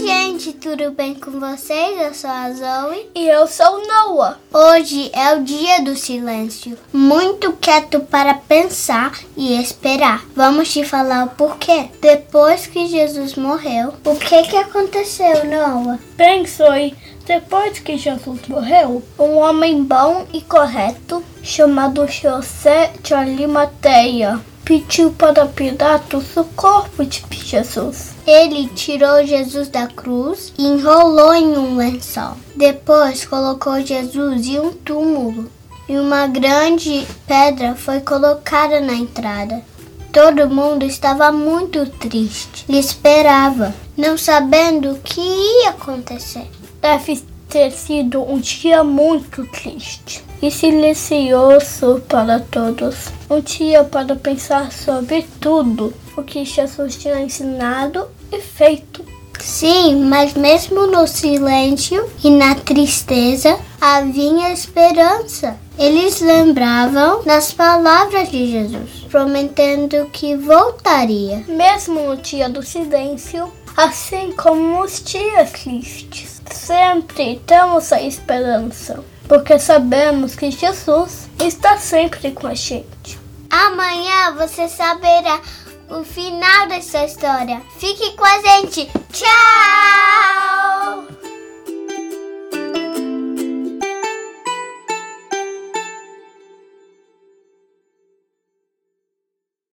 gente, tudo bem com vocês? Eu sou a Zoe. E eu sou o Noah. Hoje é o dia do silêncio. Muito quieto para pensar e esperar. Vamos te falar o porquê. Depois que Jesus morreu, o que aconteceu, Noah? Bem, Zoe, depois que Jesus morreu, um homem bom e correto, chamado José de Arimateia, pediu para Pilatos o corpo de Jesus. Ele tirou Jesus da cruz e enrolou em um lençol. Depois colocou Jesus em um túmulo e uma grande pedra foi colocada na entrada. Todo mundo estava muito triste e esperava, não sabendo o que ia acontecer. Deve ter sido um dia muito triste e silencioso para todos. Um dia para pensar sobre tudo o que Jesus tinha ensinado e feito. Sim, mas mesmo no silêncio e na tristeza havia esperança. Eles lembravam das palavras de Jesus, prometendo que voltaria. Mesmo no dia do silêncio, assim como nos dias tristes, sempre temos a esperança, porque sabemos que Jesus está sempre com a gente. Amanhã você saberá o final dessa história. Fique com a gente. Tchau!